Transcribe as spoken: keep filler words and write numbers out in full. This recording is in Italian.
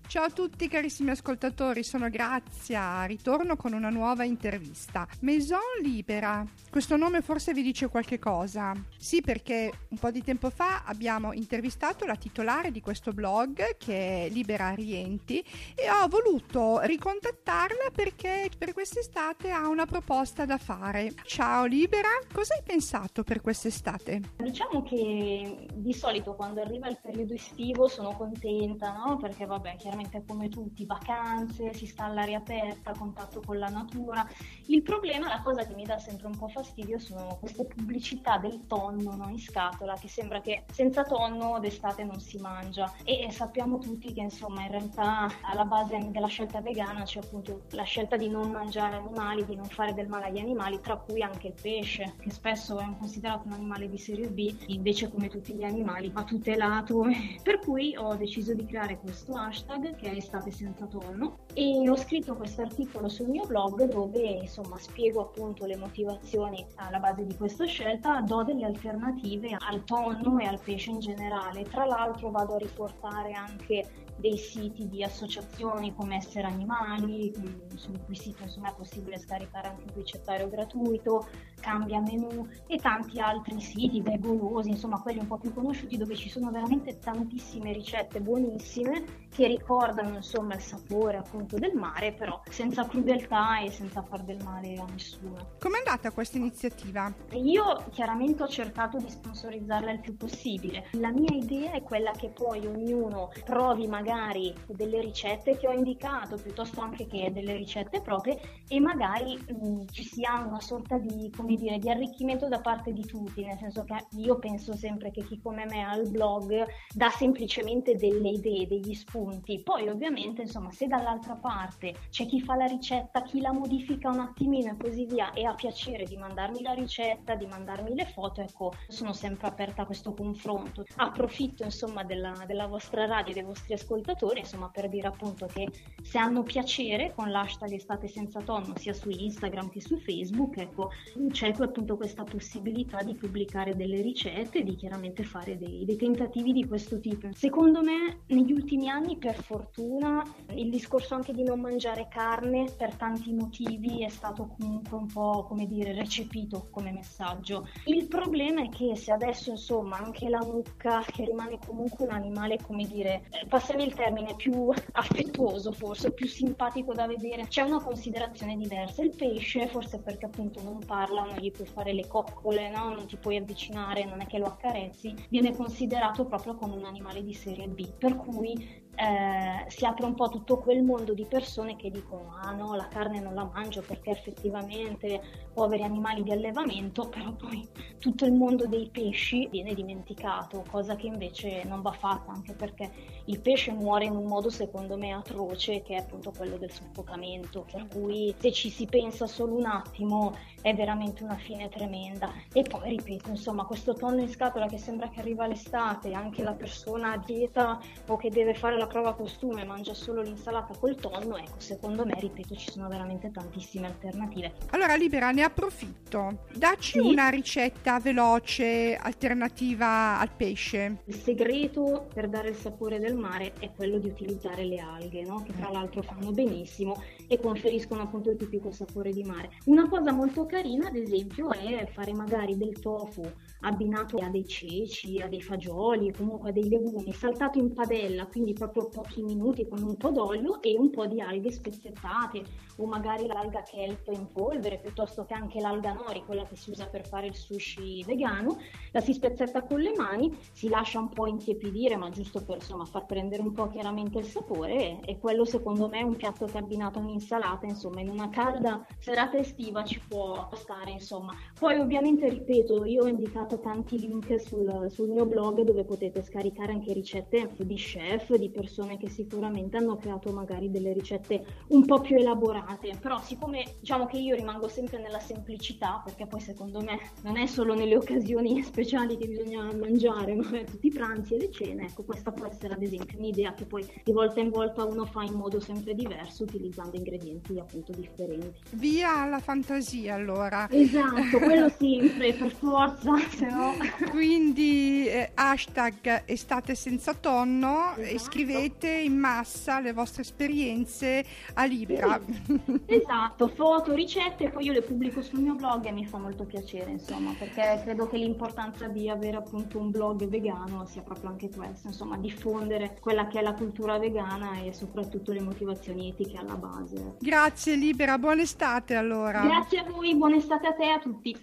Ciao a tutti carissimi ascoltatori, sono Grazia, ritorno con una nuova intervista. Maison Libera, questo nome forse vi dice qualche cosa? Sì, perché un po' di tempo fa abbiamo intervistato la titolare di questo blog, che è Libera Rienti, e ho voluto ricontattarla perché per quest'estate ha una proposta da fare. Ciao Libera, cosa hai pensato per quest'estate? Diciamo che di solito quando arriva il periodo estivo sono contenta, no? Perché vabbè, chiaramente come tutti, vacanze, si sta all'aria aperta, contatto con la natura. Il problema, la cosa che mi dà sempre un po' fastidio sono queste pubblicità del tonno, no? In scatola, che sembra che senza tonno d'estate non si mangia, e sappiamo tutti che insomma in realtà alla base della scelta vegana c'è appunto la scelta di non mangiare animali, di non fare del male agli animali, tra cui anche il pesce, che spesso è considerato un animale di serie B, invece come tutti gli animali va tutelato. Per cui ho deciso di creare questo hashtag che è Estate senza tonno, e ho scritto questo articolo sul mio blog dove insomma spiego appunto le motivazioni alla base di questa scelta, do delle alternative al tonno e al pesce in generale. Tra l'altro vado a riportare anche dei siti di associazioni come Essere Animali, sul cui sito insomma è possibile scaricare anche un ricettario gratuito, Cambia Menù e tanti altri siti vegolosi, insomma quelli un po' più conosciuti, dove ci sono veramente tantissime ricette buonissime che ricordano insomma il sapore appunto del mare, però senza crudeltà e senza far del male a nessuno. Com'è andata questa iniziativa? Io chiaramente ho cercato di sponsorizzarla il più possibile. La mia idea è quella che poi ognuno provi magari delle ricette che ho indicato, piuttosto anche che delle ricette proprie, e magari mh, ci sia una sorta di, come dire, di arricchimento da parte di tutti, nel senso che io penso sempre che chi come me ha il blog dà semplicemente delle idee, degli spunti. Poi ovviamente insomma se dall'altra parte c'è chi fa la ricetta, chi la modifica un attimino e così via, e ha piacere di mandarmi la ricetta, di mandarmi le foto, ecco, sono sempre aperta a questo confronto. Approfitto insomma della, della vostra radio e dei vostri ascoltatori insomma per dire appunto che se hanno piacere con l'hashtag Estate senza tonno sia su Instagram che su Facebook, ecco, c'è appunto questa possibilità di pubblicare delle ricette e di chiaramente fare dei, dei tentativi di questo tipo. Secondo me negli ultimi anni per fortuna il discorso anche di non mangiare carne per tanti motivi è stato comunque un po', come dire, recepito come messaggio. Il problema è che se adesso insomma anche la mucca, che rimane comunque un animale, come dire, passami il termine, più affettuoso forse, più simpatico da vedere, c'è una considerazione diversa. Il pesce, forse perché appunto non parla, non gli puoi fare le coccole, no? Non ti puoi avvicinare, non è che lo accarezzi, viene considerato proprio come un animale di serie B, per cui Eh, si apre un po' tutto quel mondo di persone che dicono ah no, la carne non la mangio perché effettivamente poveri animali di allevamento, però poi tutto il mondo dei pesci viene dimenticato, cosa che invece non va fatta, anche perché il pesce muore in un modo secondo me atroce, che è appunto quello del soffocamento, per cui se ci si pensa solo un attimo è veramente una fine tremenda. E poi ripeto, insomma, questo tonno in scatola che sembra che arriva l'estate, anche la persona a dieta o che deve fare la prova costume mangia solo l'insalata col tonno, ecco, secondo me, ripeto, ci sono veramente tantissime alternative. Allora Libera, ne approfitto, dacci sì? una ricetta veloce alternativa al pesce. Il segreto per dare il sapore del mare è quello di utilizzare le alghe, no? Che tra l'altro fanno benissimo e conferiscono appunto il tipico sapore di mare. Una cosa molto carina ad esempio è fare magari del tofu abbinato a dei ceci, a dei fagioli, comunque a dei legumi, saltato in padella, quindi proprio pochi minuti con un po' d'olio e un po' di alghe spezzettate, o magari l'alga kelp in polvere, piuttosto che anche l'alga nori, quella che si usa per fare il sushi vegano. La si spezzetta con le mani, si lascia un po' intiepidire, ma giusto per insomma far prendere un po' chiaramente il sapore, e quello secondo me è un piatto che abbinato a un'insalata, insomma in una calda serata estiva ci può stare, insomma. Poi ovviamente ripeto, io ho indicato tanti link sul, sul mio blog dove potete scaricare anche ricette di chef, di persone che sicuramente hanno creato magari delle ricette un po' più elaborate, però siccome diciamo che io rimango sempre nella semplicità, perché poi secondo me non è solo nelle occasioni speciali che bisogna mangiare, ma è tutti i pranzi e le cene, ecco, questa può essere ad esempio un'idea che poi di volta in volta uno fa in modo sempre diverso utilizzando ingredienti appunto differenti. Via la fantasia allora. Esatto, quello sempre, per forza, se no... Quindi eh, hashtag Estate senza tonno, esatto. Scrivete scrivete in massa le vostre esperienze a Libera. Sì. Esatto, foto, ricette, poi io le pubblico sul mio blog e mi fa molto piacere, insomma, perché credo che l'importanza di avere appunto un blog vegano sia proprio anche questo, insomma, diffondere quella che è la cultura vegana e soprattutto le motivazioni etiche alla base. Grazie Libera, buona estate allora. Grazie a voi, buona estate a te e a tutti.